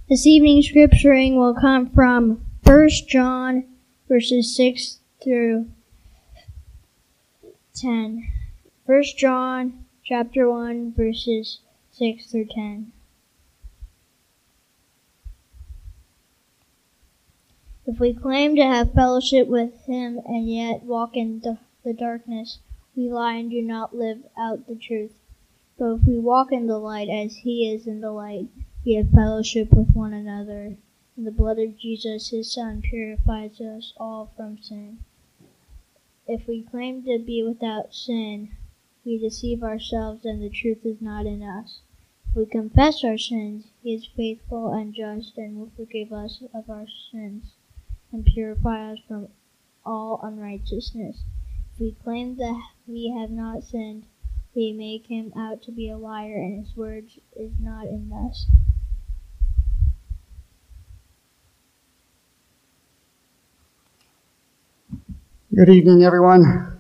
This evening's scripturing will come from 1 John verses 6 through 10. 1 John chapter 1 verses 6 through 10. If we claim to have fellowship with him and yet walk in the darkness, we lie and do not live out the truth. But if we walk in the light as he is in the light, we have fellowship with one another, and the blood of Jesus, his Son, purifies us all from sin. If we claim to be without sin, we deceive ourselves and the truth is not in us. If we confess our sins, he is faithful and just and will forgive us of our sins and purify us from all unrighteousness. If we claim that we have not sinned, we make him out to be a liar and his word is not in us. Good evening, everyone.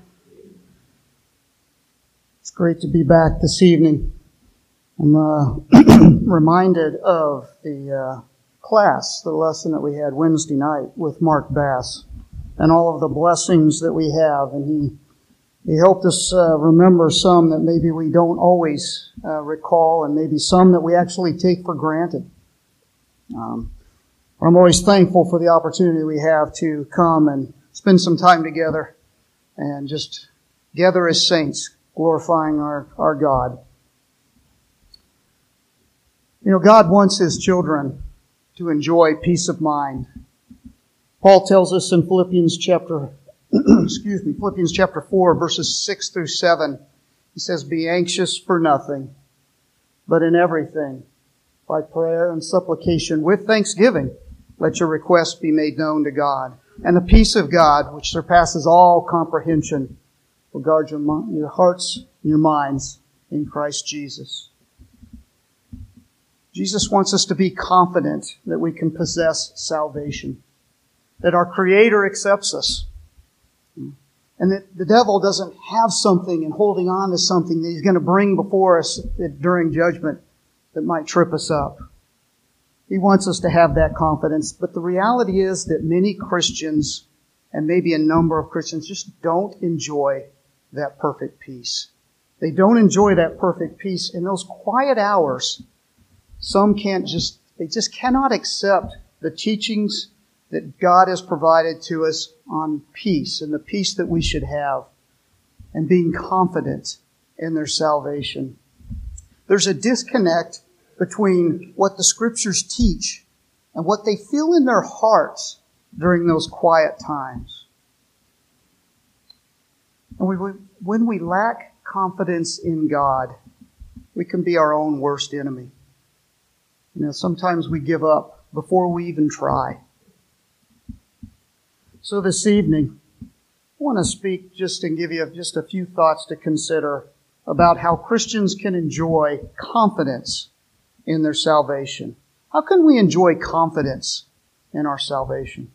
It's great to be back this evening. I'm reminded of the lesson that we had Wednesday night with Mark Bass and all of the blessings that we have. And he helped us remember some that maybe we don't always recall and maybe some that we actually take for granted. I'm always thankful for the opportunity we have to come and spend some time together and just gather as saints, glorifying our God. You know, God wants His children to enjoy peace of mind. Paul tells us in Philippians chapter 4, verses 6 through 7. He says, "Be anxious for nothing, but in everything, by prayer and supplication, with thanksgiving, let your requests be made known to God. And the peace of God, which surpasses all comprehension, will guard your hearts and your minds in Christ Jesus." Jesus wants us to be confident that we can possess salvation, that our Creator accepts us, and that the devil doesn't have something and holding on to something that he's going to bring before us during judgment that might trip us up. He wants us to have that confidence. But the reality is that many Christians, and maybe a number of Christians, just don't enjoy that perfect peace. They don't enjoy that perfect peace in those quiet hours. Some they just cannot accept the teachings that God has provided to us on peace and the peace that we should have and being confident in their salvation. There's a disconnect between what the Scriptures teach and what they feel in their hearts during those quiet times. And when we lack confidence in God, we can be our own worst enemy. You know, sometimes we give up before we even try. So this evening, I want to speak and give you just a few thoughts to consider about how Christians can enjoy confidence in their salvation. How can we enjoy confidence in our salvation?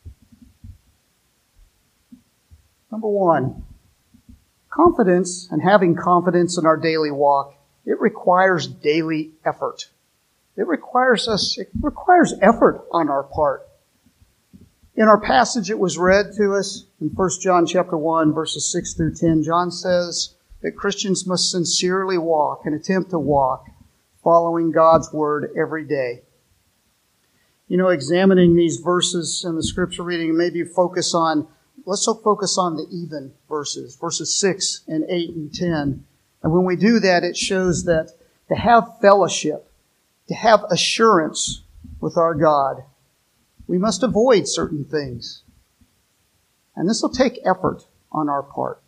Number one, confidence and having confidence in our daily walk, it requires daily effort. It requires effort on our part. In our passage it was read to us in 1 John chapter 1, verses 6 through 10, John says that Christians must sincerely walk and attempt to walk following God's Word every day. You know, examining these verses in the Scripture reading, maybe let's focus on the even verses 6 and 8 and 10. And when we do that, it shows that to have fellowship, to have assurance with our God, we must avoid certain things. And this will take effort on our part.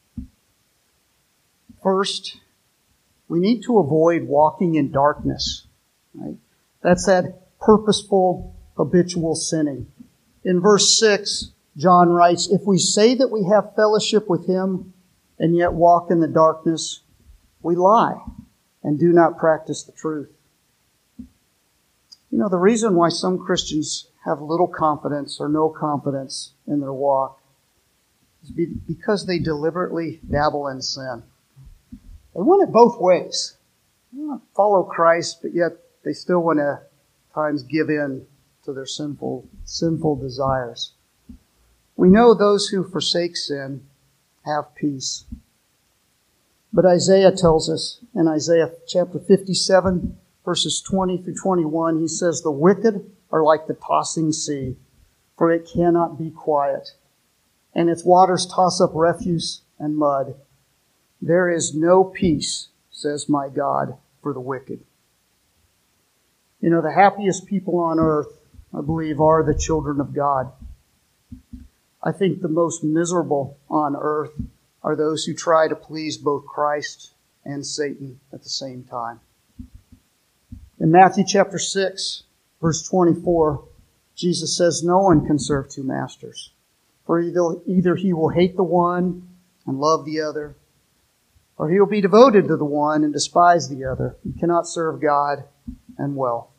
First, we need to avoid walking in darkness. Right? That's that purposeful, habitual sinning. In verse 6, John writes, "If we say that we have fellowship with Him and yet walk in the darkness, we lie and do not practice the truth." You know, the reason why some Christians have little confidence or no confidence in their walk is because they deliberately dabble in sin. They want it both ways. They want to follow Christ, but yet they still want to times give in to their sinful desires. We know those who forsake sin have peace. But Isaiah tells us in Isaiah chapter 57, verses 20 through 21, he says, "The wicked are like the tossing sea, for it cannot be quiet, and its waters toss up refuse and mud. There is no peace, says my God, for the wicked." You know, the happiest people on earth, I believe, are the children of God. I think the most miserable on earth are those who try to please both Christ and Satan at the same time. In Matthew chapter 6, verse 24, Jesus says, "No one can serve two masters, for either he will hate the one and love the other, or he will be devoted to the one and despise the other. You cannot serve God and wealth."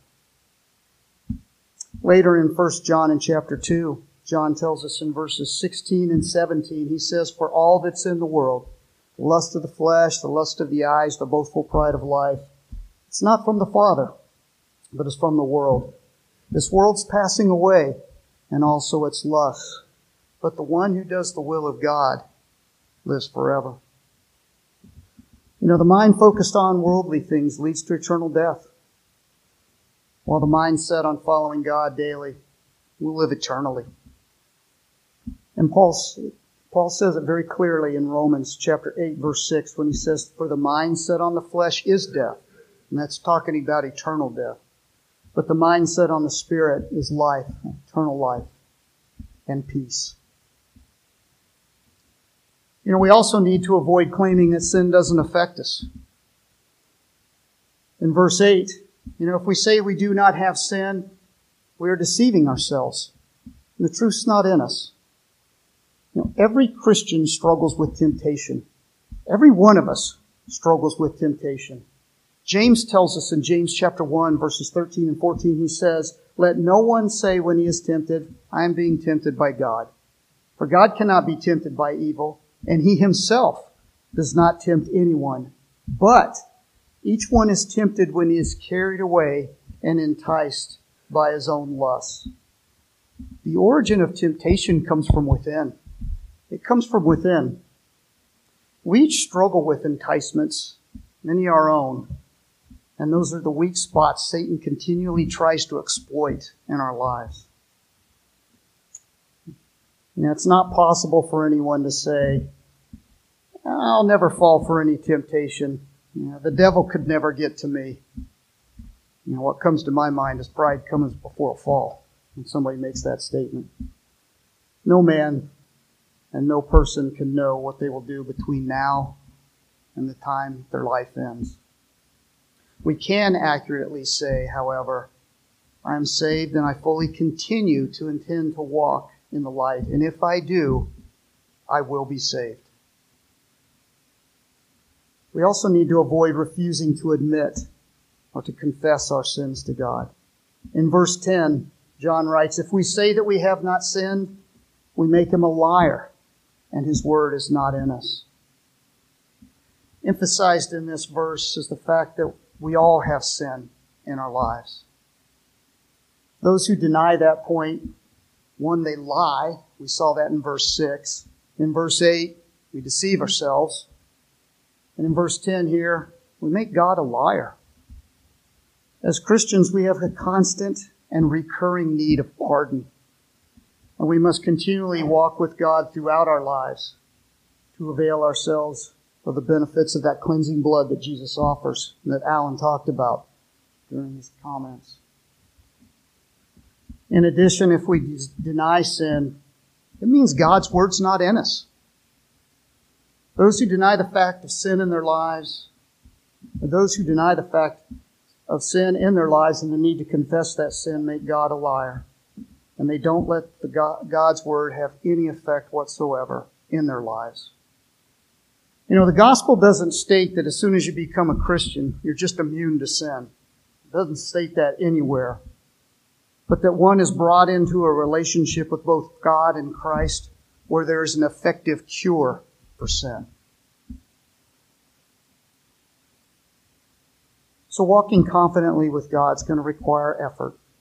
Later in 1 John in chapter 2, John tells us in verses 16 and 17, he says, "For all that's in the world, the lust of the flesh, the lust of the eyes, the boastful pride of life, it's not from the Father, but it's from the world. This world's passing away, and also its lusts. But the one who does the will of God lives forever." You know, the mind focused on worldly things leads to eternal death, while the mind set on following God daily will live eternally. And Paul says it very clearly in Romans chapter 8, verse 6, when he says, "For the mind set on the flesh is death." And that's talking about eternal death. "But the mind set on the Spirit is life, eternal life, and peace." You know, we also need to avoid claiming that sin doesn't affect us. In verse 8, you know, if we say we do not have sin, we are deceiving ourselves, and the truth's not in us. You know, every Christian struggles with temptation. Every one of us struggles with temptation. James tells us in James chapter 1, verses 13 and 14, he says, "Let no one say when he is tempted, I am being tempted by God. For God cannot be tempted by evil, and he himself does not tempt anyone. But each one is tempted when he is carried away and enticed by his own lusts." The origin of temptation comes from within. It comes from within. We each struggle with enticements, many our own. And those are the weak spots Satan continually tries to exploit in our lives. Now, it's not possible for anyone to say, "I'll never fall for any temptation. You know, the devil could never get to me." You know, what comes to my mind is pride comes before a fall when somebody makes that statement. No man and no person can know what they will do between now and the time their life ends. We can accurately say, however, "I am saved and I fully continue to intend to walk in the light. And if I do, I will be saved." We also need to avoid refusing to admit or to confess our sins to God. In verse 10, John writes, "If we say that we have not sinned, we make him a liar, and his word is not in us." Emphasized in this verse is the fact that we all have sin in our lives. Those who deny that point, one, they lie. We saw that in verse 6. In verse 8, we deceive ourselves. And in verse 10 here, we make God a liar. As Christians, we have a constant and recurring need of pardon. And we must continually walk with God throughout our lives to avail ourselves of the benefits of that cleansing blood that Jesus offers and that Alan talked about during his comments. In addition, if we deny sin, it means God's word's not in us. Those who deny the fact of sin in their lives, or those who deny the fact of sin in their lives and the need to confess that sin, make God a liar. And they don't let God's word have any effect whatsoever in their lives. You know, the gospel doesn't state that as soon as you become a Christian, you're just immune to sin. It doesn't state that anywhere. But that one is brought into a relationship with both God and Christ where there is an effective cure for sin. So walking confidently with God is going to require effort.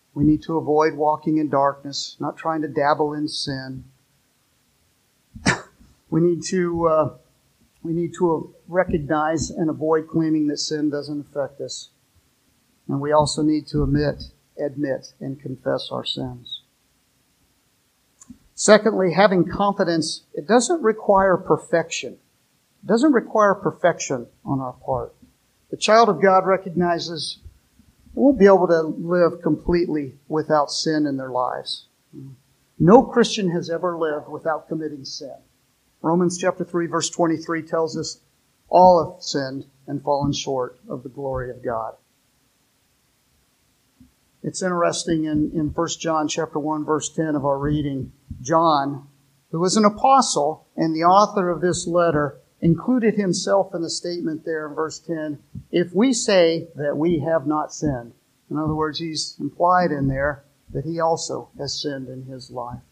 We need to avoid walking in darkness, not trying to dabble in sin. We need to recognize and avoid claiming that sin doesn't affect us. And we also need to admit, and confess our sins. Secondly, having confidence, it doesn't require perfection. It doesn't require perfection on our part. The child of God recognizes they won't be able to live completely without sin in their lives. No Christian has ever lived without committing sin. Romans chapter 3, verse 23 tells us all have sinned and fallen short of the glory of God. It's interesting in 1 John chapter 1, verse 10 of our reading, John, who was an apostle and the author of this letter, included himself in the statement there in verse 10, if we say that we have not sinned. In other words, he's implied in there that he also has sinned in his life.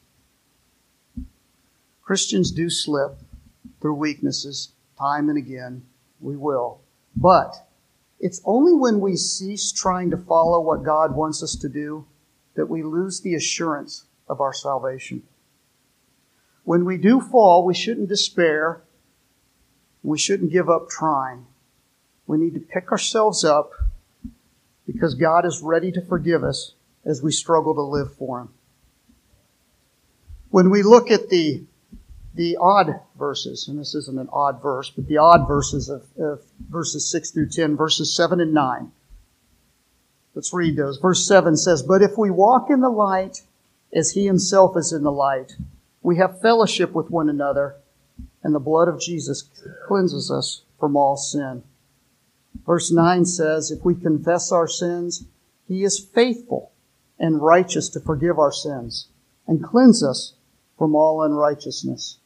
Christians do slip through weaknesses time and again. We will. But it's only when we cease trying to follow what God wants us to do that we lose the assurance of our salvation. When we do fall, we shouldn't despair. We shouldn't give up trying. We need to pick ourselves up because God is ready to forgive us as we struggle to live for Him. When we look at the odd verses, and this isn't an odd verse, but the odd verses of verses 6 through 10, verses 7 and 9. Let's read those. Verse 7 says, but if we walk in the light as He Himself is in the light, we have fellowship with one another, and the blood of Jesus cleanses us from all sin. Verse 9 says, if we confess our sins, He is faithful and righteous to forgive our sins and cleanse us from all unrighteousness.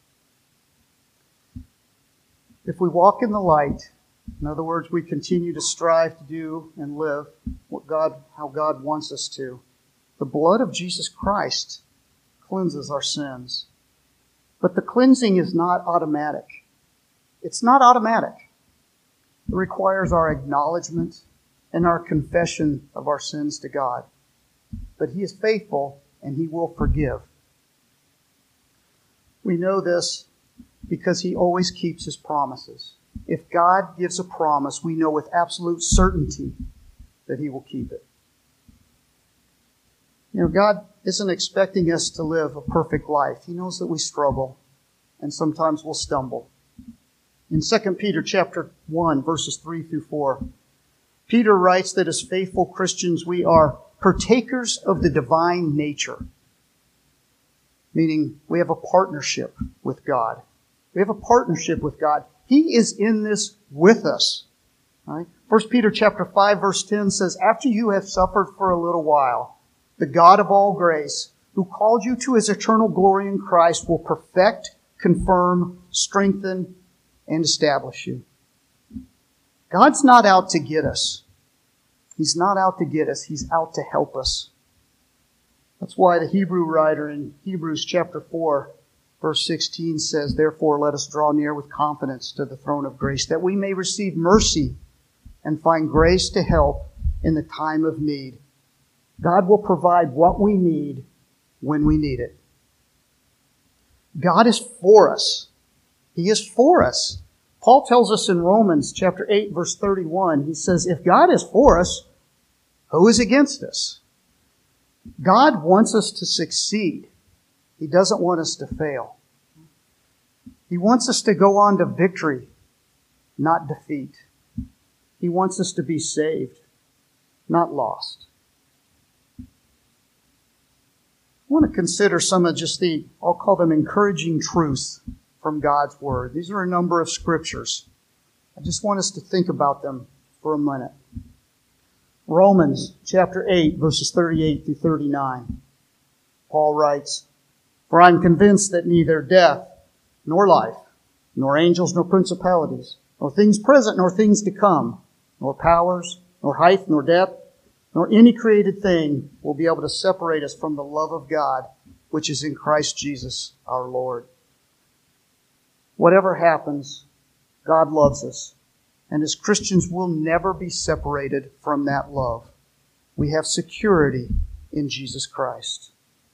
If we walk in the light, in other words, we continue to strive to do and live how God wants us to, the blood of Jesus Christ cleanses our sins. But the cleansing is not automatic. It's not automatic. It requires our acknowledgement and our confession of our sins to God. But He is faithful and He will forgive. We know this because He always keeps His promises. If God gives a promise, we know with absolute certainty that He will keep it. God isn't expecting us to live a perfect life. He knows that we struggle and sometimes we'll stumble. In 2 Peter chapter 1, verses 3 through 4, Peter writes that as faithful Christians, we are partakers of the divine nature. Meaning we have a partnership with God. We have a partnership with God. He is in this with us. Right? 1 Peter chapter 5, verse 10 says, after you have suffered for a little while, the God of all grace, who called you to His eternal glory in Christ, will perfect, confirm, strengthen, and establish you. God's not out to get us. He's not out to get us. He's out to help us. That's why the Hebrew writer in Hebrews chapter 4, verse 16 says, therefore let us draw near with confidence to the throne of grace, that we may receive mercy and find grace to help in the time of need. God will provide what we need when we need it. God is for us. He is for us. Paul tells us in Romans chapter 8, verse 31, he says, if God is for us, who is against us? God wants us to succeed. He doesn't want us to fail. He wants us to go on to victory, not defeat. He wants us to be saved, not lost. I want to consider some of just I'll call them encouraging truths from God's Word. These are a number of scriptures. I just want us to think about them for a minute. Romans chapter 8, verses 38 through 39. Paul writes, for I am convinced that neither death, nor life, nor angels, nor principalities, nor things present, nor things to come, nor powers, nor height, nor depth, nor any created thing will be able to separate us from the love of God, which is in Christ Jesus our Lord. Whatever happens, God loves us. And as Christians, we'll never be separated from that love. We have security in Jesus Christ.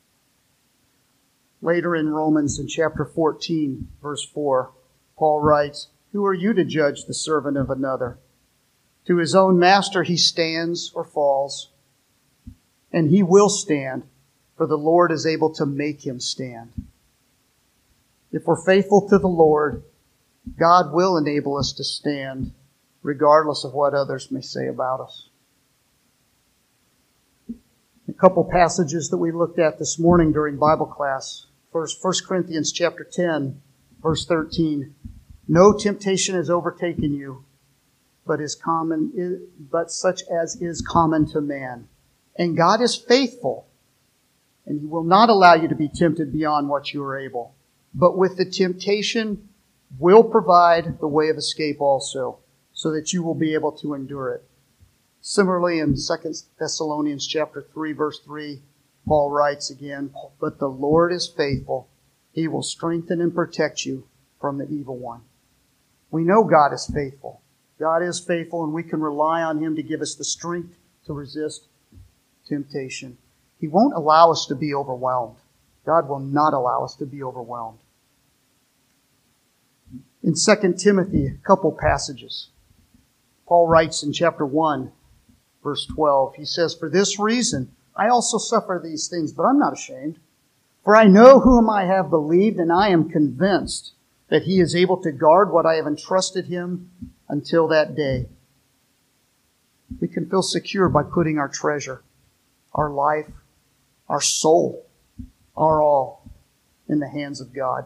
Later in Romans, in chapter 14, verse 4, Paul writes, "Who are you to judge the servant of another? To his own master he stands or falls, and he will stand, for the Lord is able to make him stand." If we're faithful to the Lord, God will enable us to stand, regardless of what others may say about us. A couple passages that we looked at this morning during Bible class. First, 1 Corinthians chapter 10, verse 13. "No temptation has overtaken you, but such as is common to man. And God is faithful, and He will not allow you to be tempted beyond what you are able. But with the temptation will provide the way of escape also, so that you will be able to endure it." Similarly, in 2 Thessalonians chapter 3, verse 3, Paul writes again, "But the Lord is faithful. He will strengthen and protect you from the evil one." We know God is faithful. God is faithful, and we can rely on Him to give us the strength to resist temptation. He won't allow us to be overwhelmed. God will not allow us to be overwhelmed. In 2 Timothy, a couple passages. Paul writes in chapter 1, verse 12, he says, "For this reason I also suffer these things, but I'm not ashamed. For I know whom I have believed, and I am convinced that He is able to guard what I have entrusted Him until that day." We can feel secure by putting our treasure, our life, our soul, our all in the hands of God.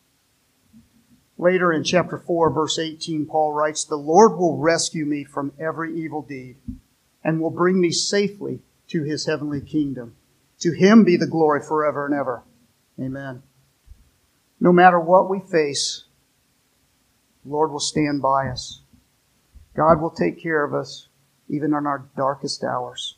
Later in chapter 4, verse 18, Paul writes, "The Lord will rescue me from every evil deed and will bring me safely to His heavenly kingdom. To Him be the glory forever and ever. Amen." No matter what we face, the Lord will stand by us. God will take care of us even in our darkest hours.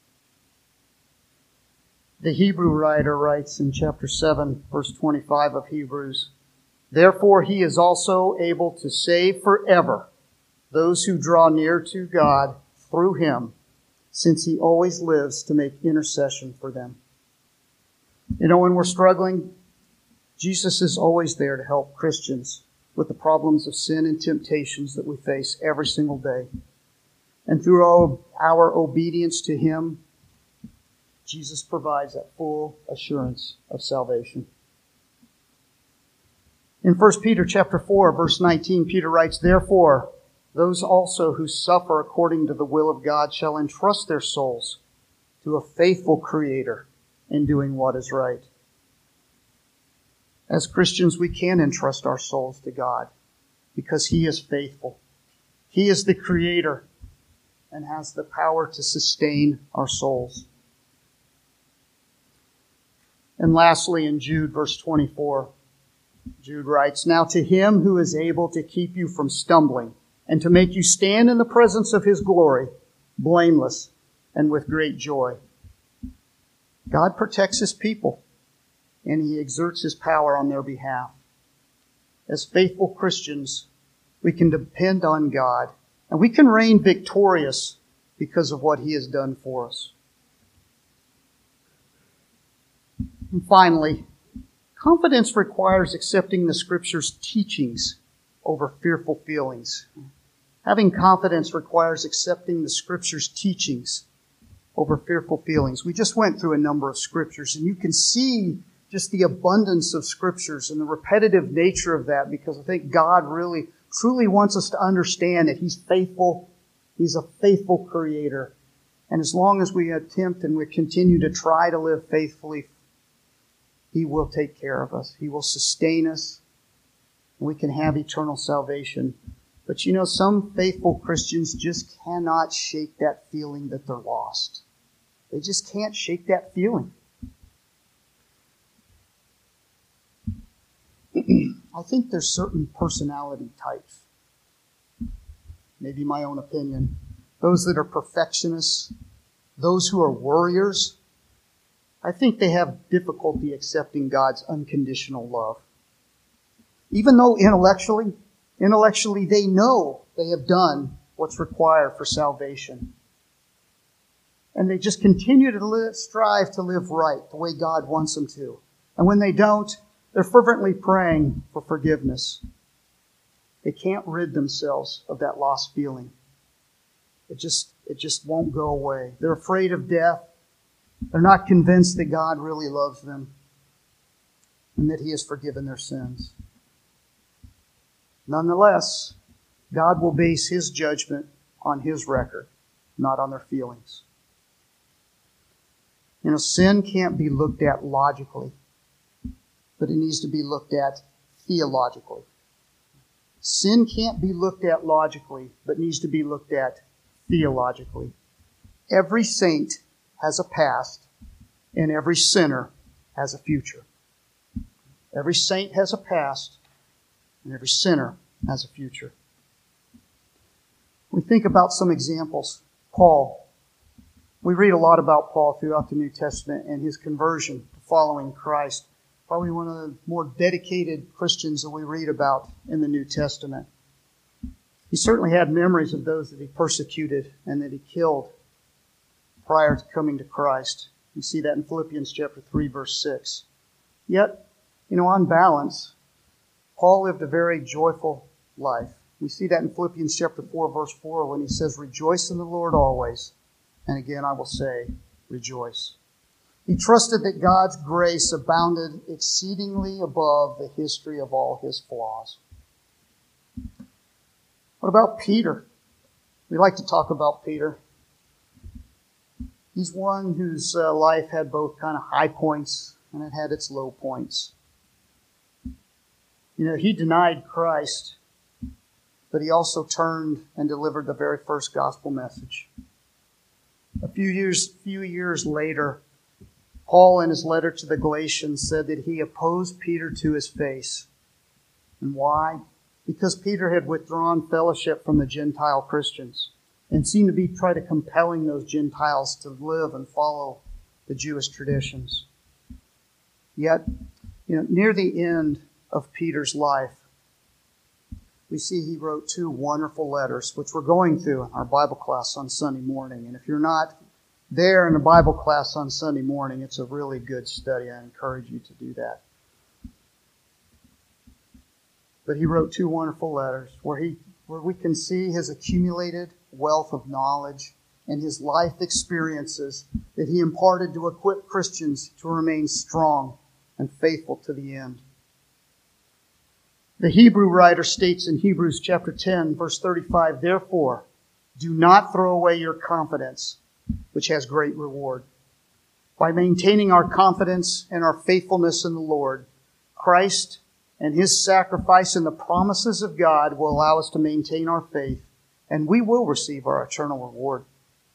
The Hebrew writer writes in chapter 7, verse 25 of Hebrews, "Therefore He is also able to save forever those who draw near to God through Him, since He always lives to make intercession for them." You know, when we're struggling, Jesus is always there to help Christians with the problems of sin and temptations that we face every single day. And through our obedience to Him, Jesus provides that full assurance of salvation. In 1 Peter chapter 4, verse 19, Peter writes, "Therefore, those also who suffer according to the will of God shall entrust their souls to a faithful Creator in doing what is right." As Christians, we can entrust our souls to God because He is faithful. He is the Creator and has the power to sustain our souls. And lastly, in Jude, verse 24, Jude writes, "Now to Him who is able to keep you from stumbling and to make you stand in the presence of His glory, blameless and with great joy." God protects His people, and He exerts His power on their behalf. As faithful Christians, we can depend on God, and we can reign victorious because of what He has done for us. And finally, confidence requires accepting the Scripture's teachings over fearful feelings. Having confidence requires accepting the Scripture's teachings over fearful feelings. We just went through a number of Scriptures, and you can see just the abundance of Scriptures and the repetitive nature of that, because I think God really, truly wants us to understand that He's faithful. He's a faithful Creator. And as long as we attempt and we continue to try to live faithfully, He will take care of us. He will sustain us. And we can have eternal salvation. But you know, some faithful Christians just cannot shake that feeling that they're lost. They just can't shake that feeling. I think there's certain personality types, maybe my own opinion, those that are perfectionists, those who are worriers. I think they have difficulty accepting God's unconditional love. Even though intellectually they know they have done what's required for salvation. And they just continue to strive to live right the way God wants them to. And when they don't, they're fervently praying for forgiveness. They can't rid themselves of that lost feeling. It just won't go away. They're afraid of death. They're not convinced that God really loves them and that He has forgiven their sins. Nonetheless, God will base His judgment on His record, not on their feelings. Sin can't be looked at logically, but it needs to be looked at theologically. Sin can't be looked at logically, but needs to be looked at theologically. Every saint has a past, and every sinner has a future. Every saint has a past, and every sinner has a future. We think about some examples. Paul. We read a lot about Paul throughout the New Testament and his conversion to following Christ. Probably one of the more dedicated Christians that we read about in the New Testament. He certainly had memories of those that he persecuted and that he killed prior to coming to Christ. You see that in Philippians chapter 3, verse 6. Yet, on balance, Paul lived a very joyful life. We see that in Philippians chapter 4, verse 4, when he says, "Rejoice in the Lord always. And again, I will say, rejoice." He trusted that God's grace abounded exceedingly above the history of all his flaws. What about Peter? We like to talk about Peter. He's one whose life had both kind of high points and it had its low points. He denied Christ, but he also turned and delivered the very first gospel message. A few years later, Paul, in his letter to the Galatians, said that he opposed Peter to his face. And why? Because Peter had withdrawn fellowship from the Gentile Christians and seemed to be trying to compelling those Gentiles to live and follow the Jewish traditions. Yet, near the end of Peter's life, we see he wrote 2 wonderful letters, which we're going through in our Bible class on Sunday morning. And if you're not there in the Bible class on Sunday morning, it's a really good study. I encourage you to do that. But he wrote 2 wonderful letters where we can see his accumulated wealth of knowledge and his life experiences that he imparted to equip Christians to remain strong and faithful to the end. The Hebrew writer states in Hebrews chapter 10, verse 35, "Therefore, do not throw away your confidence, which has great reward. By maintaining our confidence and our faithfulness in the Lord, Christ and His sacrifice and the promises of God will allow us to maintain our faith, and we will receive our eternal reward."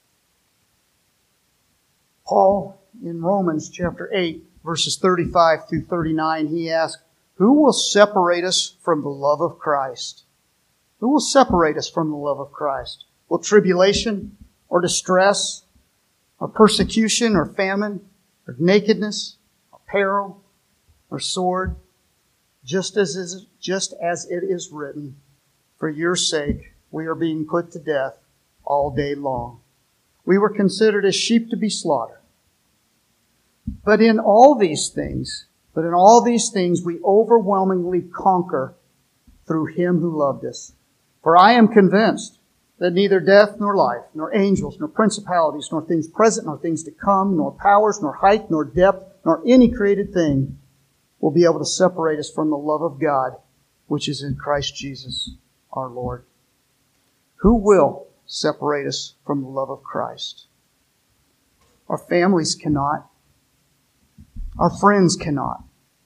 Paul, in Romans chapter 8, verses 35 through 39, he asks, "Who will separate us from the love of Christ?" Who will separate us from the love of Christ? Will tribulation or distress or persecution or famine or nakedness or peril or sword? Just as it is written, "For your sake we are being put to death all day long. We were considered as sheep to be slaughtered." But in all these things we overwhelmingly conquer through Him who loved us. For I am convinced that neither death nor life, nor angels, nor principalities, nor things present, nor things to come, nor powers, nor height, nor depth, nor any created thing will be able to separate us from the love of God, which is in Christ Jesus our Lord. Who will separate us from the love of Christ? Our families cannot. Our friends cannot.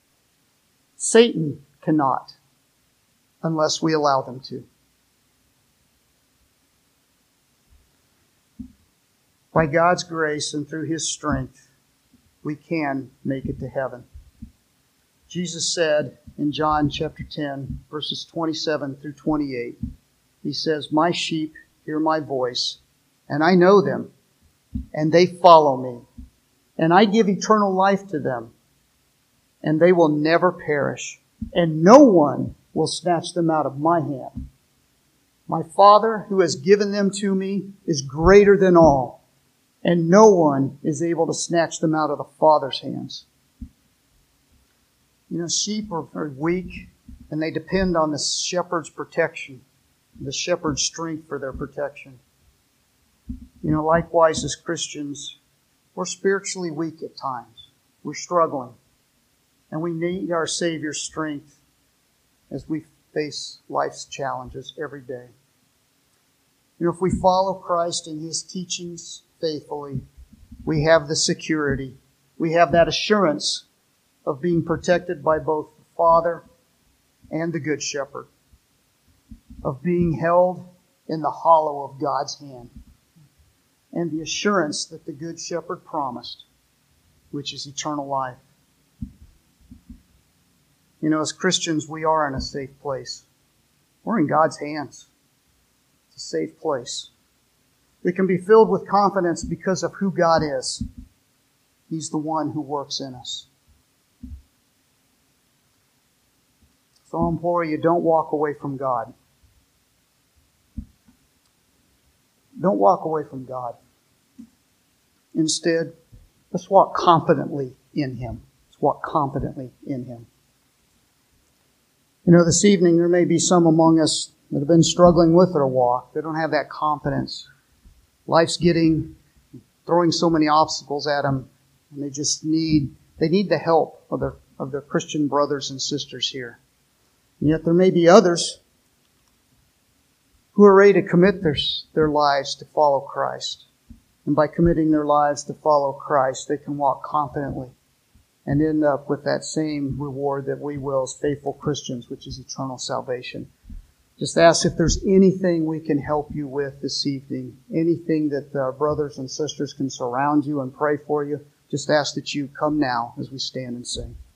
Satan cannot, unless we allow them to. By God's grace and through His strength, we can make it to heaven. Jesus said in John chapter 10, verses 27 through 28, He says, "My sheep hear my voice, and I know them, and they follow me. And I give eternal life to them, and they will never perish, and no one will snatch them out of my hand. My Father, who has given them to me, is greater than all, and no one is able to snatch them out of the Father's hands. You know, sheep are very weak, and they depend on the shepherd's protection, the shepherd's strength for their protection. You know, likewise as Christians, we're spiritually weak at times. We're struggling. And we need our Savior's strength as we face life's challenges every day. You know, if we follow Christ and His teachings faithfully, we have the security, we have that assurance of being protected by both the Father and the Good Shepherd, of being held in the hollow of God's hand, and the assurance that the Good Shepherd promised, which is eternal life. You know, as Christians, we are in a safe place. We're in God's hands. It's a safe place. We can be filled with confidence because of who God is. He's the one who works in us. So I implore you, don't walk away from God. Don't walk away from God. Instead, let's walk confidently in Him. Let's walk confidently in Him. You know, this evening there may be some among us that have been struggling with their walk. They don't have that confidence. Life's throwing so many obstacles at them, and they need the help of their Christian brothers and sisters here. And yet there may be others who are ready to commit their lives to follow Christ. And by committing their lives to follow Christ, they can walk confidently and end up with that same reward that we will as faithful Christians, which is eternal salvation. Just ask if there's anything we can help you with this evening, anything that our brothers and sisters can surround you and pray for you. Just ask that you come now as we stand and sing.